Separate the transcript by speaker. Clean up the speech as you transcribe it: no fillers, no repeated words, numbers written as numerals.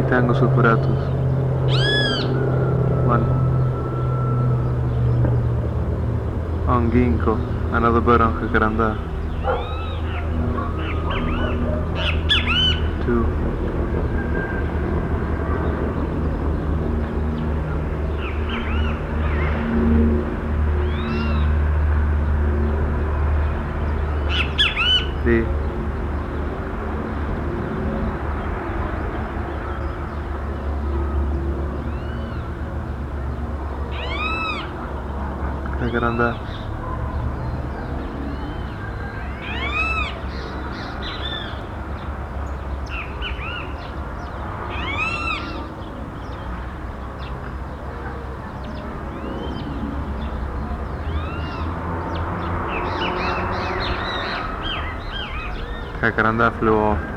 Speaker 1: Pitangos sulfuratus. 1. On ginkgo, another bird on jacaranda. 2. Three. Jacaranda. Jacaranda flew off.